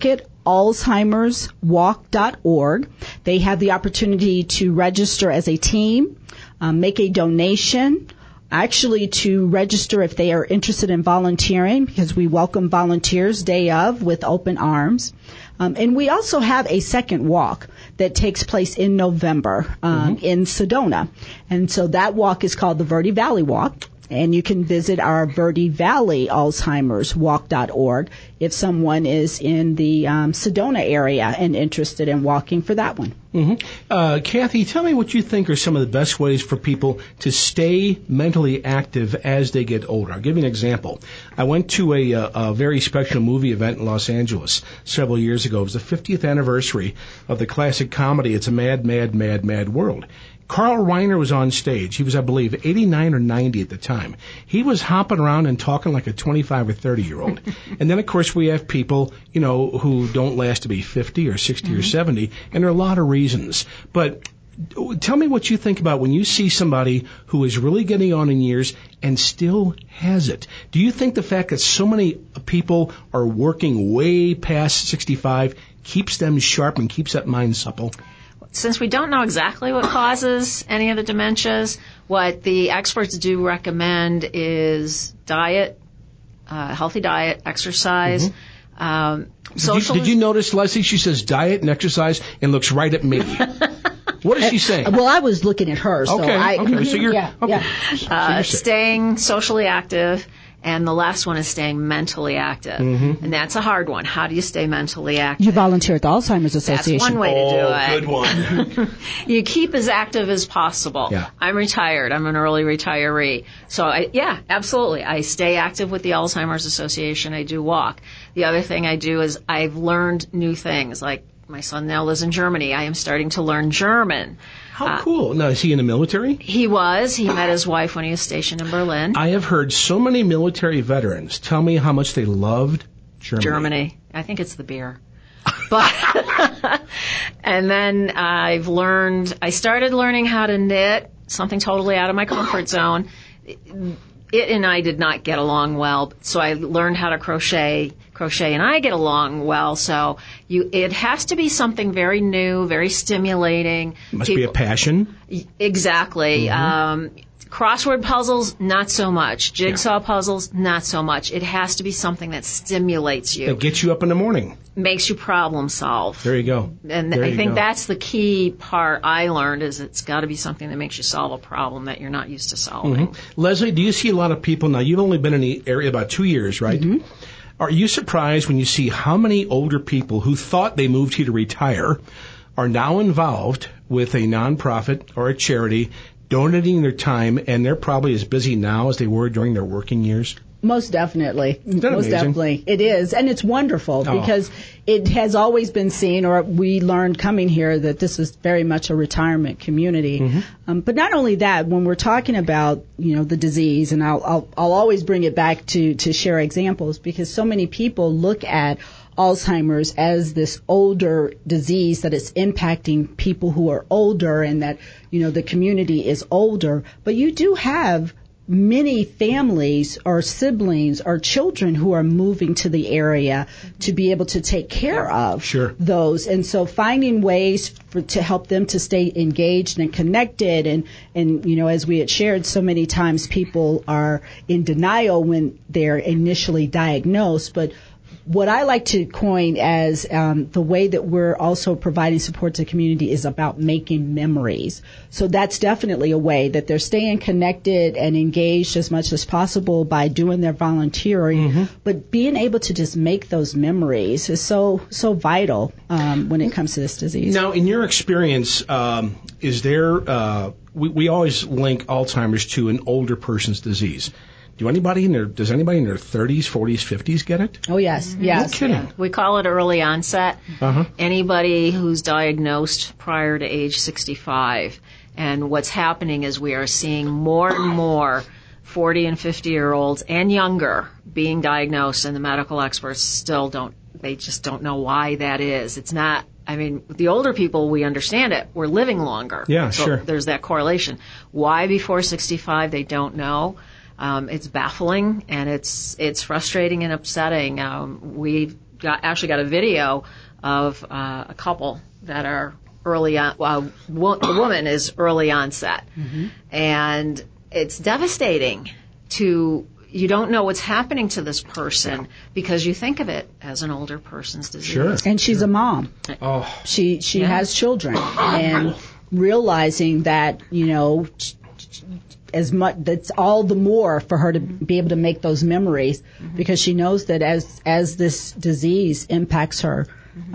PrescottAlzheimersWalk.org, they have the opportunity to register as a team, make a donation, actually to register if they are interested in volunteering, because we welcome volunteers day of with open arms. And we also have a second walk that takes place in November in Sedona. And so that walk is called the Verde Valley Walk. And you can visit our Verde Valley Alzheimer's Walk.org if someone is in the Sedona area and interested in walking for that one. Kathy, tell me what you think are some of the best ways for people to stay mentally active as they get older. I'll give you an example. I went to a very special movie event in Los Angeles several years ago. It was the 50th anniversary of the classic comedy, It's a Mad, Mad, Mad, Mad World. Carl Reiner was on stage. He was, I believe, 89 or 90 at the time. He was hopping around and talking like a 25 or 30-year-old. And then, of course, we have people, who don't last to be 50 or 60 or 70, and there are a lot of reasons. But tell me what you think about when you see somebody who is really getting on in years and still has it. Do you think the fact that so many people are working way past 65 keeps them sharp and keeps that mind supple? Since we don't know exactly what causes any of the dementias, what the experts do recommend is diet, healthy diet, exercise. Did you notice, Leslie, she says diet and exercise and looks right at me. What is she saying? Well, I was looking at her. So Okay. So you're staying socially active. And the last one is staying mentally active. And that's a hard one. How do you stay mentally active? You volunteer at the Alzheimer's Association. That's one way to do it. Good one. You keep as active as possible. Yeah. I'm retired. I'm an early retiree. So, absolutely. I stay active with the Alzheimer's Association. I do walk. The other thing I do is I've learned new things. Like my son now lives in Germany. I am starting to learn German. How cool. Now, is he in the military? He was. He met his wife when he was stationed in Berlin. I have heard so many military veterans tell me how much they loved Germany. I think it's the beer. But and then I started learning how to knit, something totally out of my comfort zone. It and I did not get along well, so I learned how to crochet and I get along well. So it has to be something very new, very stimulating. Must be a passion. Exactly. Crossword puzzles, not so much. Jigsaw puzzles, not so much. It has to be something that stimulates you. That gets you up in the morning. Makes you problem solve. There you go. And I think that's the key part I learned is it's got to be something that makes you solve a problem that you're not used to solving. Leslie, do you see a lot of people now? You've only been in the area about 2 years, right? Are you surprised when you see how many older people who thought they moved here to retire are now involved with a nonprofit or a charity, donating their time, and they're probably as busy now as they were during their working years? Most definitely. Isn't that amazing? Definitely. It is. And it's wonderful because it has always been seen, or we learned coming here, that this is very much a retirement community. But not only that, when we're talking about, the disease, and I'll always bring it back to share examples, because so many people look at Alzheimer's as this older disease that is impacting people who are older and that, the community is older. But you do have many families or siblings or children who are moving to the area to be able to take care of those. And so finding ways to help them to stay engaged and connected. And, as we had shared so many times, people are in denial when they're initially diagnosed. But what I like to coin as the way that we're also providing support to the community is about making memories. So that's definitely a way that they're staying connected and engaged as much as possible by doing their volunteering. But being able to just make those memories is so vital when it comes to this disease. Now, in your experience, is there we always link Alzheimer's to an older person's disease. does anybody in their 30s, 40s, 50s get it? Oh, yes. Yes. No kidding. We call it early onset. Uh-huh. Anybody who's diagnosed prior to age 65. And what's happening is we are seeing more and more 40 and 50-year-olds and younger being diagnosed, and the medical experts still just don't know why that is. It's not, the older people, we understand it. We're living longer. Yeah, so sure. There's that correlation. Why before 65, they don't know. It's baffling, and it's frustrating and upsetting. We've actually got a video of a couple that are early on. Well, the woman is early onset, and it's devastating you don't know what's happening to this person because you think of it as an older person's disease. Sure. And she's a mom. Oh. She has children, and realizing that, as much, that's all the more for her to be able to make those memories, because she knows that as this disease impacts her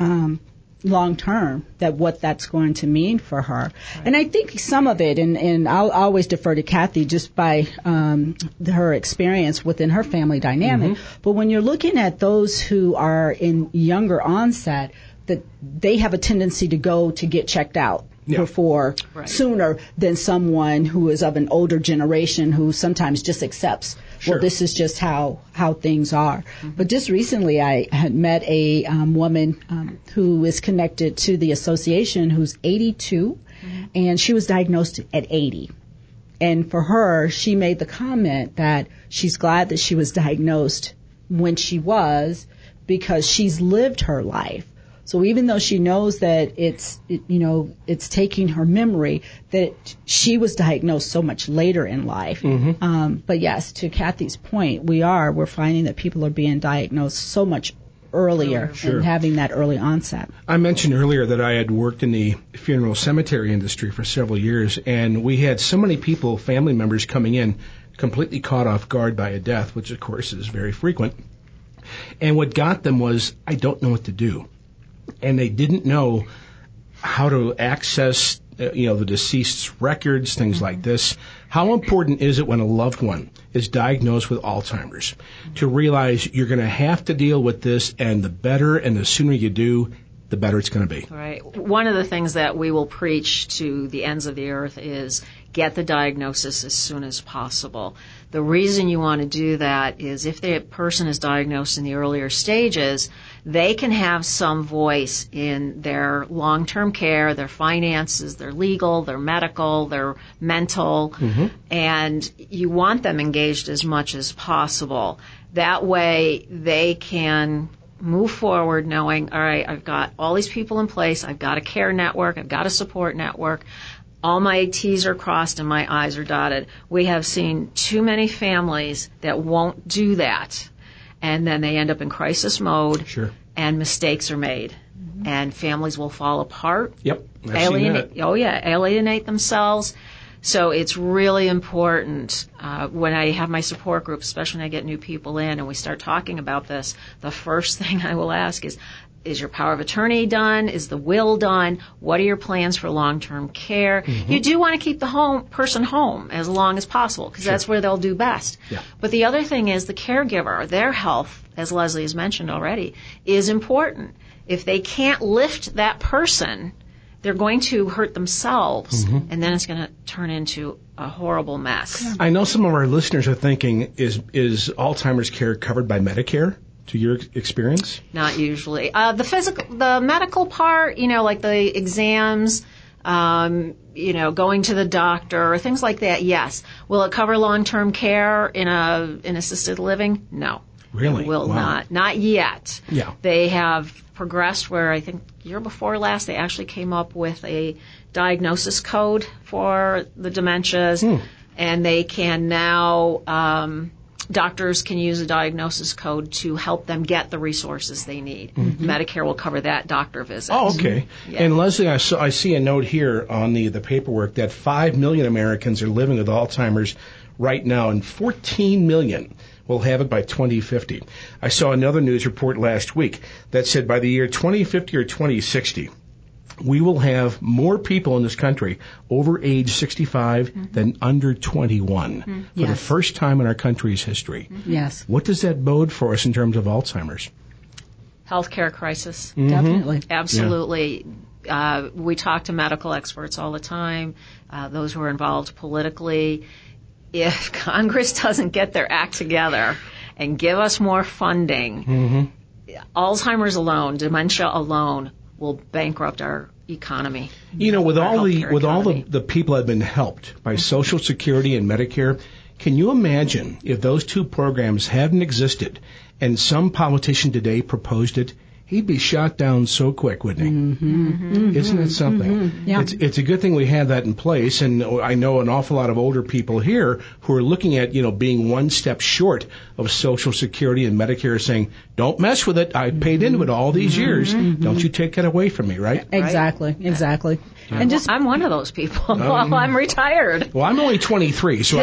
long term, that what that's going to mean for her. Right. And I think some of it, and I'll always defer to Kathy just by her experience within her family dynamic, but when you're looking at those who are in younger onset, that they have a tendency to go to get checked out before sooner than someone who is of an older generation who sometimes just accepts, well, this is just how things are. But just recently I had met a woman who is connected to the association who's 82, and she was diagnosed at 80. And for her, she made the comment that she's glad that she was diagnosed when she was, because she's lived her life. So even though she knows that it's taking her memory, that she was diagnosed so much later in life. But yes, to Kathy's point, we're finding that people are being diagnosed so much earlier and having that early onset. I mentioned earlier that I had worked in the funeral cemetery industry for several years, and we had so many people, family members, coming in completely caught off guard by a death, which of course is very frequent. And what got them was, I don't know what to do. And they didn't know how to access, the deceased's records, things like this. How important is it when a loved one is diagnosed with Alzheimer's to realize you're going to have to deal with this, and the better and the sooner you do, the better it's going to be. Right. One of the things that we will preach to the ends of the earth is get the diagnosis as soon as possible. The reason you want to do that is if the person is diagnosed in the earlier stages, they can have some voice in their long-term care, their finances, their legal, their medical, their mental, and you want them engaged as much as possible. That way they can move forward knowing, all right, I've got all these people in place, I've got a care network, I've got a support network, all my T's are crossed and my I's are dotted. We have seen too many families that won't do that, and then they end up in crisis mode, and mistakes are made, and families will fall apart. Alienate themselves. So it's really important when I have my support group, especially when I get new people in and we start talking about this, the first thing I will ask is your power of attorney done? Is the will done? What are your plans for long-term care? You do want to keep the person home as long as possible, because that's where they'll do best. But the other thing is the caregiver, their health, as Leslie has mentioned already, is important. If they can't lift that person, they're going to hurt themselves, and then it's going to turn into a horrible mess. I know some of our listeners are thinking, is Alzheimer's care covered by Medicare? To your experience? Not usually. The medical part, like the exams, going to the doctor, things like that, yes. Will it cover long-term care in assisted living? No. Really? It will not. Not yet. Yeah. They have progressed where I think year before last they actually came up with a diagnosis code for the dementias, and they can now doctors can use a diagnosis code to help them get the resources they need. Medicare will cover that doctor visit. Oh, okay. Yeah. And Leslie, I see a note here on the paperwork that 5 million Americans are living with Alzheimer's right now, and 14 million will have it by 2050. I saw another news report last week that said by the year 2050 or 2060, we will have more people in this country over age 65 than under 21 for the first time in our country's history. Yes. What does that bode for us in terms of Alzheimer's? Healthcare crisis. Definitely. Absolutely. We talk to medical experts all the time, those who are involved politically. If Congress doesn't get their act together and give us more funding, Alzheimer's alone, dementia alone, will bankrupt our economy. You know, with all the people that have been helped by Social Security and Medicare, can you imagine if those two programs hadn't existed and some politician today proposed it? He'd be shot down so quick, wouldn't he? Isn't it something? Yeah. It's a good thing we have that in place, and I know an awful lot of older people here who are looking at, being one step short of Social Security and Medicare, saying, don't mess with it. I paid into it all these years. Don't you take it away from me, right? Exactly. Yeah. And I'm one of those people. Well, I'm retired. Well, I'm only 23, so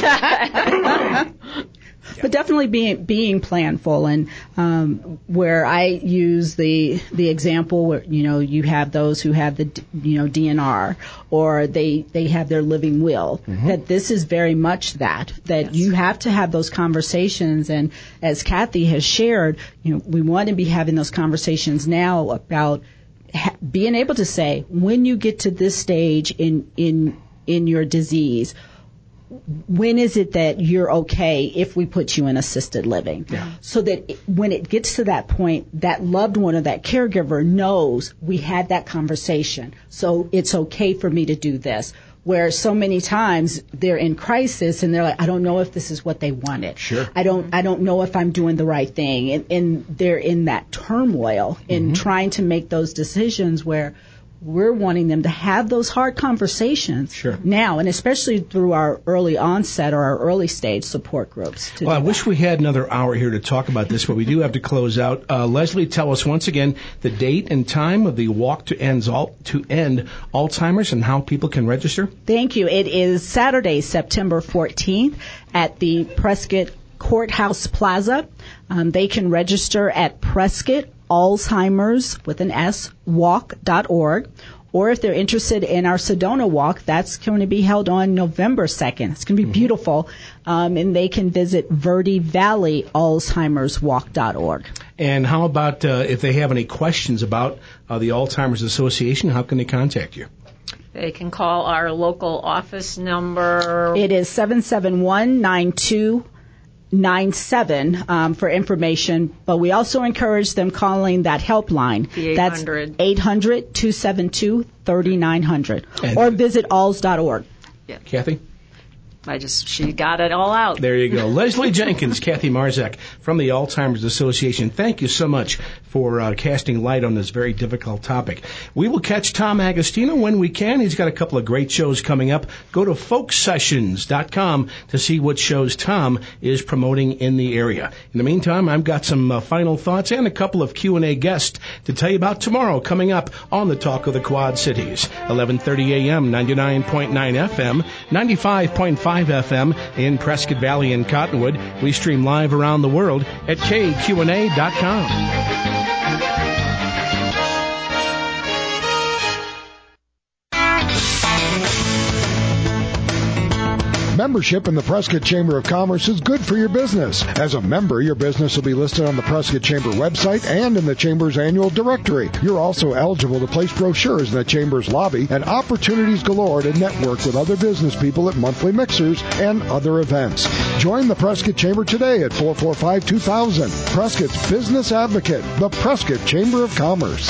But definitely being planful, and where I use the example where you have those who have the DNR, or they have their living will. That this is very much that you have to have those conversations, and as Kathy has shared, we want to be having those conversations now about being able to say, when you get to this stage in your disease, when is it that you're okay if we put you in assisted living? So that when it gets to that point, that loved one or that caregiver knows we had that conversation, so it's okay for me to do this. Where so many times they're in crisis and they're like, I don't know if this is what they wanted. Sure. I don't know if I'm doing the right thing. And they're in that turmoil in trying to make those decisions where we're wanting them to have those hard conversations now, and especially through our early onset or our early stage support groups. Well, I wish we had another hour here to talk about this, but we do have to close out. Leslie, tell us once again the date and time of the Walk to End Alzheimer's and how people can register. Thank you. It is Saturday, September 14th at the Prescott Courthouse Plaza. They can register at Prescott Alzheimer's with an S walk.org, or if they're interested in our Sedona Walk, that's going to be held on November 2nd. It's going to be beautiful, and they can visit Verde Valley Alzheimer's Walk.org. And how about if they have any questions about the Alzheimer's Association, how can they contact you? They can call our local office number. It is 771-9297 for information, but we also encourage them calling that helpline. That's 800-272-3900, or visit alls.org. Yeah. Kathy? She got it all out. There you go. Leslie Jenkins, Kathy Marzak from the Alzheimer's Association. Thank you so much for casting light on this very difficult topic. We will catch Tom Agostino when we can. He's got a couple of great shows coming up. Go to folksessions.com to see what shows Tom is promoting in the area. In the meantime, I've got some final thoughts and a couple of Q&A guests to tell you about tomorrow coming up on the Talk of the Quad Cities. 11:30 a.m., 99.9 FM, 95.5 FM in Prescott Valley and Cottonwood. We stream live around the world at KQNA.com. Membership in the Prescott Chamber of Commerce is good for your business. As a member, your business will be listed on the Prescott Chamber website and in the Chamber's annual directory. You're also eligible to place brochures in the Chamber's lobby and opportunities galore to network with other business people at monthly mixers and other events. Join the Prescott Chamber today at 445-2000. Prescott's Business Advocate, the Prescott Chamber of Commerce.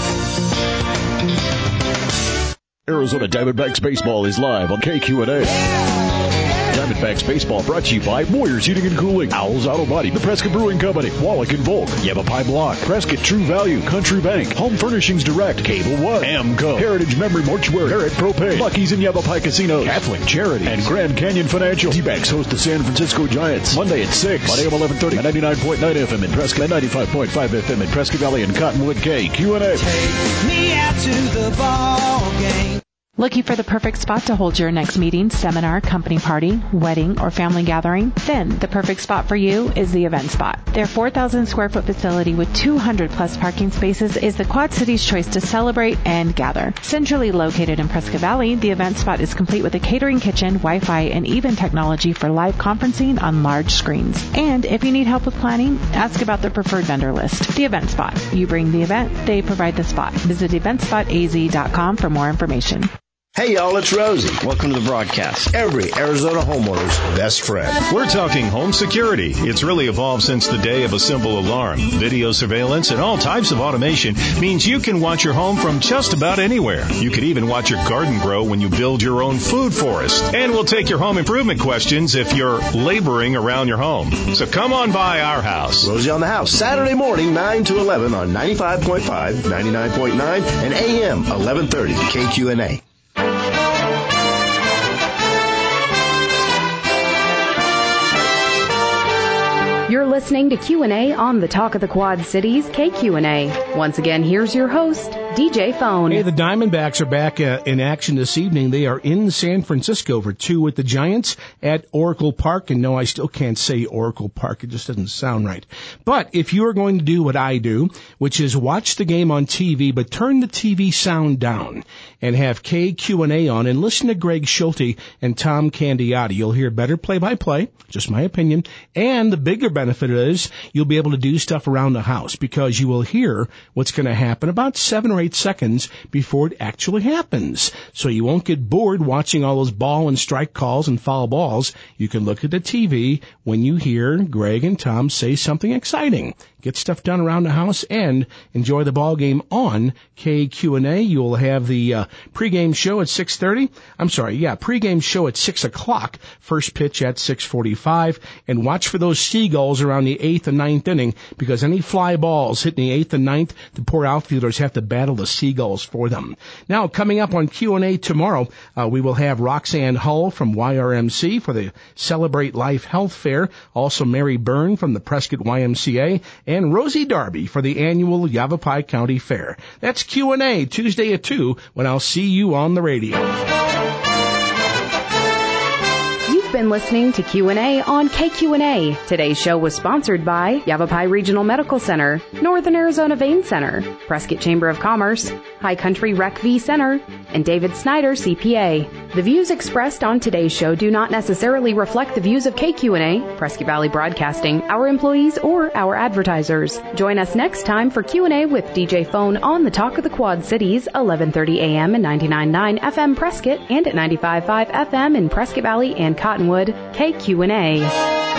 Arizona Diamondbacks baseball is live on KQNA. Diamondbacks baseball brought to you by Moyer's Heating and Cooling, Owls Auto Body, the Prescott Brewing Company, Wallach and Volk, Yavapai Block, Prescott True Value, Country Bank, Home Furnishings Direct, Cable One, Amco, Heritage Memory Mortuary, Barrett Propane, Lucky's and Yavapai Casinos, Catholic Charity, and Grand Canyon Financial. D-backs host the San Francisco Giants Monday at 6 on AM 1130 at 99.9 FM in Prescott, 95.5 FM in Prescott Valley and Cottonwood. KQNA. Take me out to the ball game. Looking for the perfect spot to hold your next meeting, seminar, company party, wedding, or family gathering? Then the perfect spot for you is the Event Spot. Their 4,000 square foot facility with 200 plus parking spaces is the Quad City's choice to celebrate and gather. Centrally located in Prescott Valley, the Event Spot is complete with a catering kitchen, Wi-Fi, and even technology for live conferencing on large screens. And if you need help with planning, ask about their preferred vendor list. The Event Spot. You bring the event, they provide the spot. Visit eventspotaz.com for more information. Hey y'all, it's Rosie. Welcome to the broadcast. Every Arizona homeowner's best friend. We're talking home security. It's really evolved since the day of a simple alarm. Video surveillance and all types of automation means you can watch your home from just about anywhere. You could even watch your garden grow when you build your own food forest. And we'll take your home improvement questions if you're laboring around your home. So come on by our house. Rosie on the House, Saturday morning, 9 to 11 on 95.5, 99.9, and AM 1130 KQNA. You're listening to Q&A on the Talk of the Quad Cities, KQNA. Once again, here's your host, DJ Phone. Hey, the Diamondbacks are back in action this evening. They are in San Francisco for 2 with the Giants at Oracle Park. And no, I still can't say Oracle Park. It just doesn't sound right. But if you are going to do what I do, which is watch the game on TV, but turn the TV sound down and have KQ&A on and listen to Greg Schulte and Tom Candiotti, you'll hear better play-by-play, just my opinion, and the bigger benefit is you'll be able to do stuff around the house because you will hear what's going to happen about 7 or 8 seconds before it actually happens. So you won't get bored watching all those ball and strike calls and foul balls. You can look at the TV when you hear Greg and Tom say something exciting. Get stuff done around the house and enjoy the ball game on KQ&A. You'll have the pregame show at 6:30. Pregame show at 6 o'clock. First pitch at 6:45. And watch for those seagulls around the 8th and 9th inning because any fly balls hitting the 8th and 9th, the poor outfielders have to battle the seagulls for them. Now, coming up on Q&A tomorrow, we will have Roxanne Hull from YRMC for the Celebrate Life Health Fair. Also Mary Byrne from the Prescott YMCA. And Rosie Darby for the annual Yavapai County Fair. That's Q&A Tuesday at 2 when I'll see you on the radio. You've been listening to Q&A on KQ&A. Today's show was sponsored by Yavapai Regional Medical Center, Northern Arizona Vein Center, Prescott Chamber of Commerce, High Country Rec V Center, and David Snyder, CPA. The views expressed on today's show do not necessarily reflect the views of KQ&A, Prescott Valley Broadcasting, our employees, or our advertisers. Join us next time for Q&A with DJ Phone on the Talk of the Quad Cities, 1130 AM and 99.9 FM Prescott, and at 95.5 FM in Prescott Valley and Cottonwood, KQ&A.